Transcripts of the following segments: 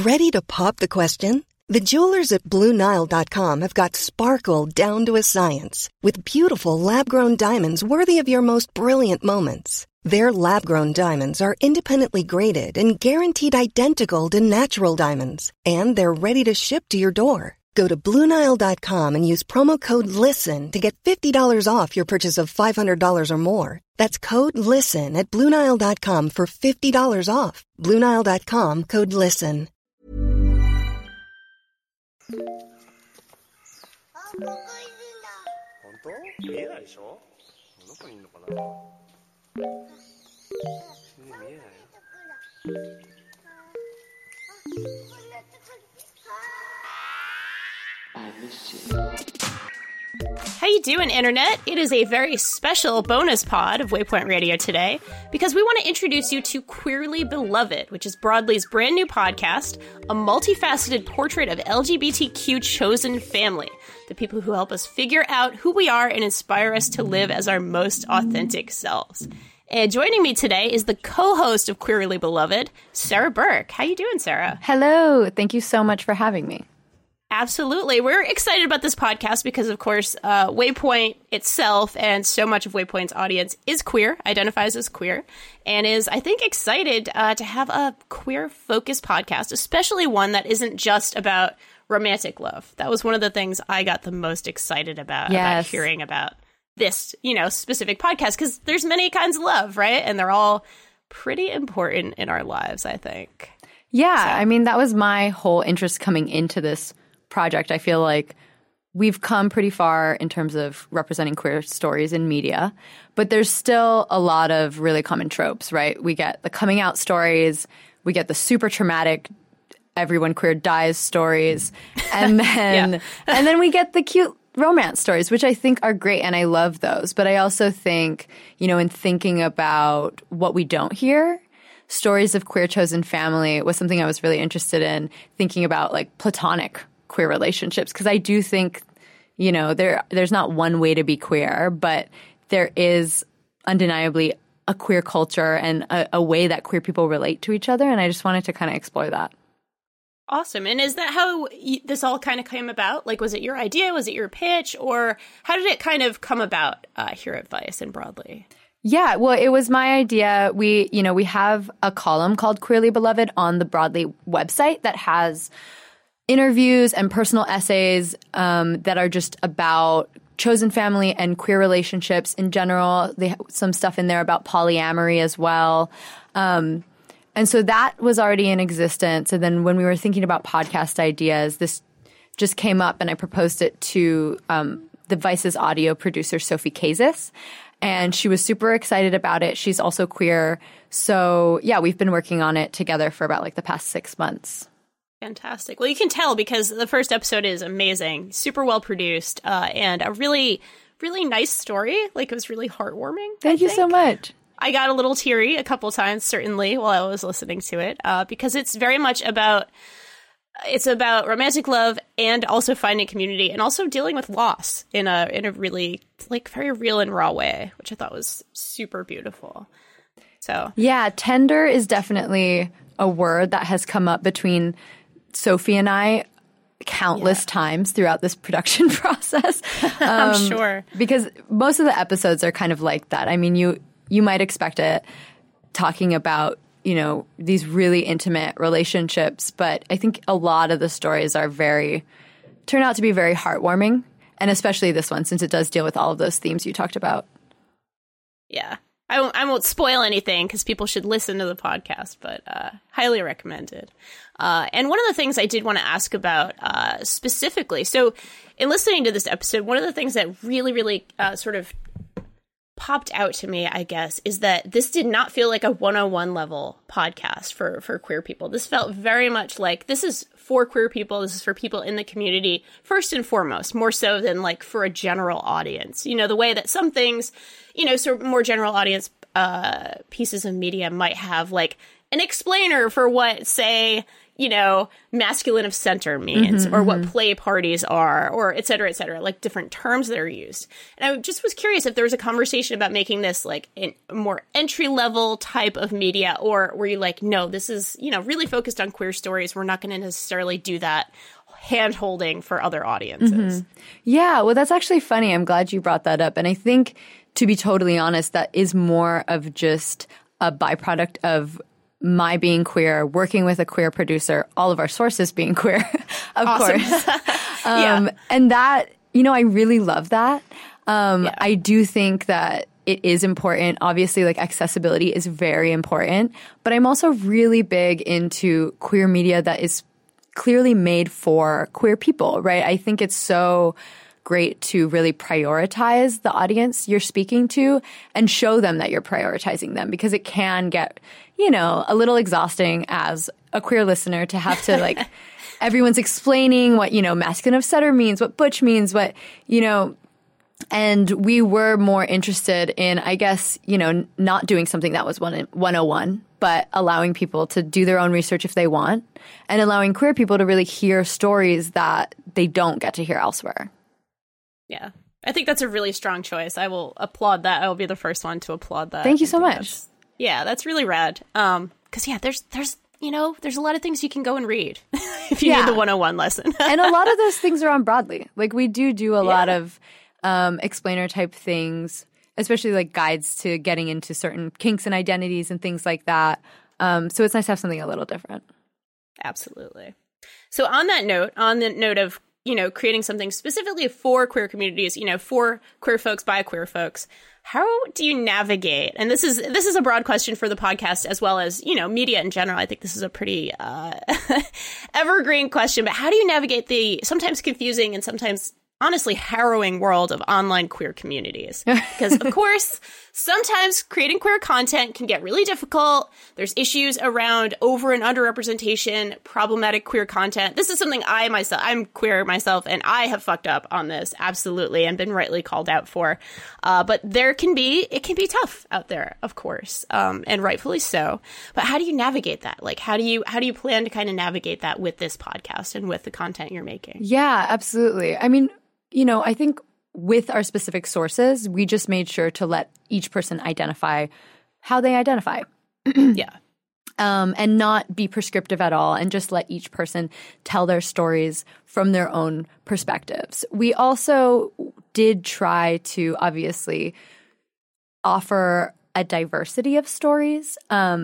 Ready to pop the question? The jewelers at BlueNile.com have got sparkle down to a science with beautiful lab-grown diamonds worthy of your most brilliant moments. Their lab-grown diamonds are independently graded and guaranteed identical to natural diamonds, and they're ready to ship to your door. Go to BlueNile.com and use promo code LISTEN to get $50 off your purchase of $500 or more. That's code LISTEN at BlueNile.com for $50 off. BlueNile.com, code LISTEN. 本当？見えないでしょ？どこにいるのかな？見えないよ。 How you doing, Internet? It is a very special bonus pod of Waypoint Radio today because we want to introduce you to Queerly Beloved, which is Broadly's brand new podcast, a multifaceted portrait of LGBTQ chosen family, the people who help us figure out who we are and inspire us to live as our most authentic selves. And joining me today is the co-host of Queerly Beloved, Sarah Burke. How you doing, Sarah? Hello. Thank you so much for having me. Absolutely. We're excited about this podcast because, of course, Waypoint itself and so much of Waypoint's audience is queer, identifies as queer, and is, I think, excited to have a queer-focused podcast, especially one that isn't just about romantic love. That was one of the things I got the most excited about hearing about this, specific podcast, because there's many kinds of love, right? And they're all pretty important in our lives, I think. Yeah, so. I mean, that was my whole interest coming into this project. I feel like we've come pretty far in terms of representing queer stories in media, but there's still a lot of really common tropes, right? We get the coming out stories, we get the super traumatic everyone queer dies stories, and then and then we get the cute romance stories, which I think are great, and I love those. But I also think, in thinking about what we don't hear, stories of queer chosen family was something I was really interested in, thinking about like platonic queer relationships, because I do think, there's not one way to be queer, but there is undeniably a queer culture and a way that queer people relate to each other, and I just wanted to kind of explore that. Awesome. And is that how this all kind of came about? Like, was it your idea? Was it your pitch? Or how did it kind of come about here at Vice and Broadly? Yeah, well, it was my idea. We have a column called Queerly Beloved on the Broadly website that has interviews and personal essays that are just about chosen family and queer relationships in general. They have some stuff in there about polyamory as well. And so that was already in existence. And then when we were thinking about podcast ideas, this just came up, and I proposed it to the Vice's audio producer, Sophie Kazis. And she was super excited about it. She's also queer. So, yeah, we've been working on it together for about the past 6 months. Fantastic. Well, you can tell because the first episode is amazing, super well produced, and a really, really nice story. It was really heartwarming. Thank you so much. I got a little teary a couple times, certainly, while I was listening to it, because it's very much about romantic love and also finding community and also dealing with loss in a really very real and raw way, which I thought was super beautiful. So yeah, tender is definitely a word that has come up between Sophie and I countless times throughout this production process. I'm sure. Because most of the episodes are kind of like that. I mean, you might expect it talking about, these really intimate relationships, but I think a lot of the stories turn out to be very heartwarming, and especially this one, since it does deal with all of those themes you talked about. Yeah. I won't spoil anything because people should listen to the podcast, but highly recommended. And one of the things I did want to ask about specifically, so in listening to this episode, one of the things that really, really sort of popped out to me, I guess, is that this did not feel like a 101 level podcast for queer people. This felt very much like this is for queer people. This is for people in the community, first and foremost, more so than for a general audience. The way that some things, sort of more general audience pieces of media might have an explainer for what, say, masculine of center means, or what play parties are, or et cetera, like different terms that are used. And I just was curious if there was a conversation about making this like a more entry level type of media, or were you like, no, this is, really focused on queer stories. We're not going to necessarily do that hand holding for other audiences. Yeah, well, that's actually funny. I'm glad you brought that up. And I think, to be totally honest, that is more of just a byproduct of my being queer, working with a queer producer, all of our sources being queer, of course. And that, I really love that. I do think that it is important. Obviously, like, accessibility is very important. But I'm also really big into queer media that is clearly made for queer people, right? I think it's so great to really prioritize the audience you're speaking to and show them that you're prioritizing them, because it can get, a little exhausting as a queer listener to have to like everyone's explaining what, masculine of setter means, what butch means, what, and we were more interested in, I guess, not doing something that was 101, but allowing people to do their own research if they want, and allowing queer people to really hear stories that they don't get to hear elsewhere. Yeah. I think that's a really strong choice. I will applaud that. I will be the first one to applaud that. Thank you so much. That's really rad. Because there's a lot of things you can go and read if you need the 101 lesson. And a lot of those things are on Broadly. Like, we do a lot of explainer type things, especially like guides to getting into certain kinks and identities and things like that. So it's nice to have something a little different. Absolutely. So on the note of, creating something specifically for queer communities, for queer folks by queer folks, how do you navigate? And this is a broad question for the podcast as well as, media in general. I think this is a pretty evergreen question, but how do you navigate the sometimes confusing and sometimes honestly harrowing world of online queer communities? Because, of course, sometimes creating queer content can get really difficult. There's issues around over and underrepresentation, problematic queer content. This is something I'm queer myself, and I have fucked up on this, absolutely, and been rightly called out for. But it can be tough out there, of course, and rightfully so. But how do you navigate that? Like, how do you plan to kind of navigate that with this podcast and with the content you're making? Yeah, absolutely. I mean, I think with our specific sources, we just made sure to let each person identify how they identify. And not be prescriptive at all, and just let each person tell their stories from their own perspectives. We also did try to obviously offer a diversity of stories.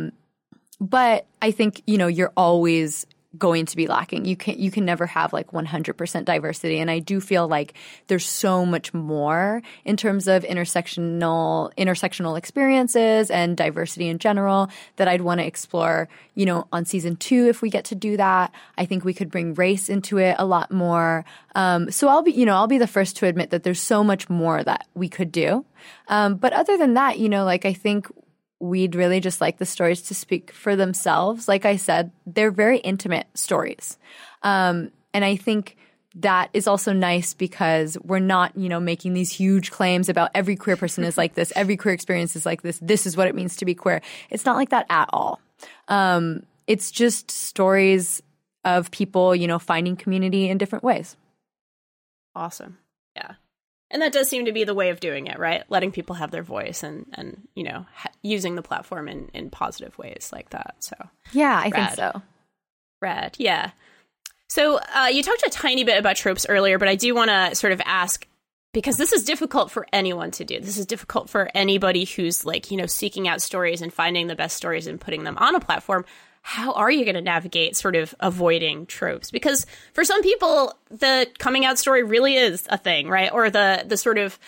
But I think, you're always going to be lacking. You can never have like 100% diversity. And I do feel like there's so much more in terms of intersectional experiences and diversity in general that I'd want to explore, on season 2, if we get to do that. I think we could bring race into it a lot more. So I'll be the first to admit that there's so much more that we could do. But other than that, I think we'd really just like the stories to speak for themselves. Like I said, they're very intimate stories. And I think that is also nice because we're not, making these huge claims about every queer person is like this, every queer experience is like this, this is what it means to be queer. It's not like that at all. It's just stories of people, finding community in different ways. Awesome. Yeah. And that does seem to be the way of doing it, right? Letting people have their voice and using the platform in positive ways like that. So yeah, I think so. Rad, yeah. So you talked a tiny bit about tropes earlier, but I do want to sort of ask, because this is difficult for anyone to do. This is difficult for anybody who's seeking out stories and finding the best stories and putting them on a platform. How are you going to navigate sort of avoiding tropes? Because for some people, the coming out story really is a thing, right? Or the sort of,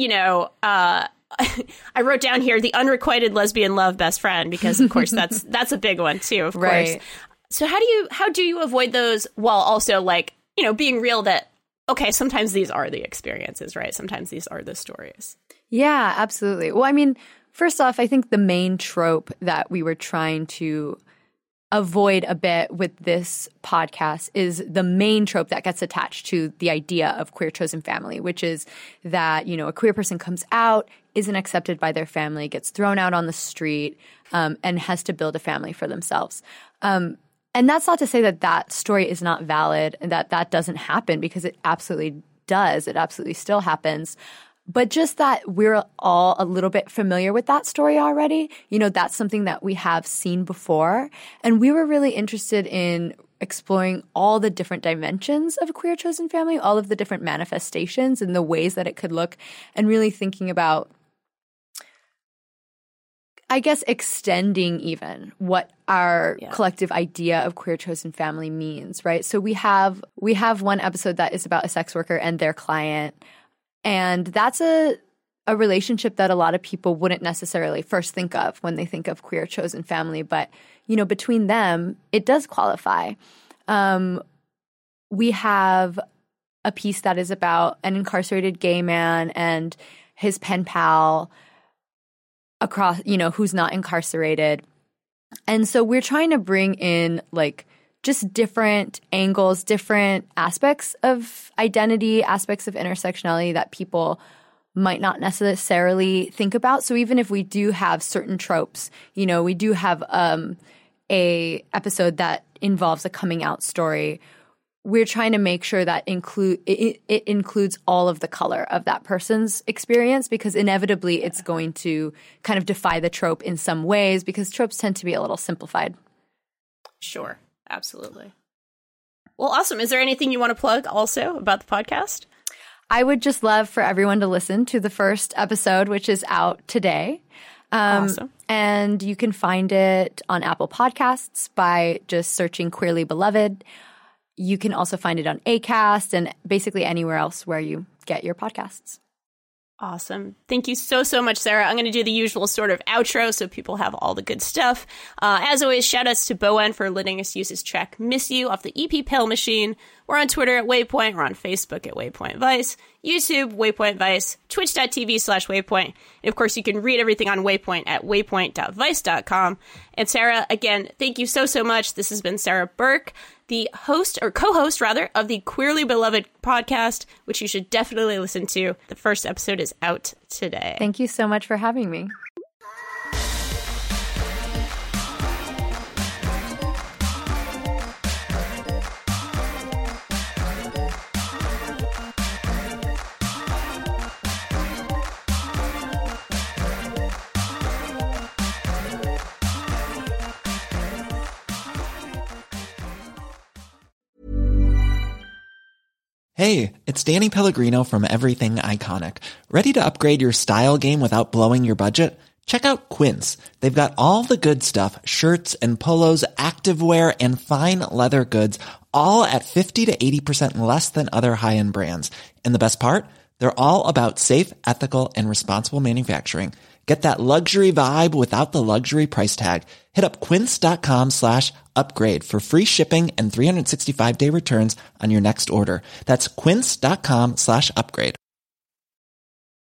I wrote down here the unrequited lesbian love best friend, because of course that's a big one too, of course. So how do you avoid those while also being real that, okay, sometimes these are the experiences, right? Sometimes these are the stories. Yeah, absolutely. Well, I mean, first off, I think the main trope that we were trying to avoid a bit with this podcast is the main trope that gets attached to the idea of queer chosen family, which is that, a queer person comes out, isn't accepted by their family, gets thrown out on the street, and has to build a family for themselves. And that's not to say that that story is not valid and that that doesn't happen, because it absolutely does. It absolutely still happens. But just that we're all a little bit familiar with that story already. You know, that's something that we have seen before. And we were really interested in exploring all the different dimensions of a queer chosen family, all of the different manifestations and the ways that it could look, and really thinking about, I guess, extending even what our collective idea of queer chosen family means, right? So we have one episode that is about a sex worker and their client, and that's a relationship that a lot of people wouldn't necessarily first think of when they think of queer chosen family. But, you know, between them, it does qualify. We have a piece that is about an incarcerated gay man and his pen pal across, you know, who's not incarcerated. And so we're trying to bring in like just different angles, different aspects of identity, aspects of intersectionality that people might not necessarily think about. So even if we do have certain tropes, you know, we do have a episode that involves a coming out story, we're trying to make sure that it includes all of the color of that person's experience, because inevitably it's going to kind of defy the trope in some ways, because tropes tend to be a little simplified. Sure. Absolutely. Well, awesome. Is there anything you want to plug also about the podcast? I would just love for everyone to listen to the first episode, which is out today. Awesome. And you can find it on Apple Podcasts by just searching Queerly Beloved. You can also find it on Acast and basically anywhere else where you get your podcasts. Awesome. Thank you so, so much, Sarah. I'm going to do the usual sort of outro so people have all the good stuff. As always, shout outs to Bowen for letting us use his track Miss You off the EP Pale Machine. We're on Twitter at Waypoint. We're on Facebook at Waypoint Vice, YouTube, Waypoint Vice, twitch.tv/Waypoint. And of course, you can read everything on Waypoint at waypoint.vice.com. And Sarah, again, thank you so, so much. This has been Sarah Burke, the host, or co-host rather, of the Queerly Beloved podcast, which you should definitely listen to. The first episode is out today. Thank you so much for having me. Hey, it's Danny Pellegrino from Everything Iconic. Ready to upgrade your style game without blowing your budget? Check out Quince. They've got all the good stuff, shirts and polos, activewear, and fine leather goods, all at 50 to 80% less than other high-end brands. And the best part? They're all about safe, ethical, and responsible manufacturing. Get that luxury vibe without the luxury price tag. Hit up quince.com/upgrade for free shipping and 365-day returns on your next order. That's quince.com/upgrade.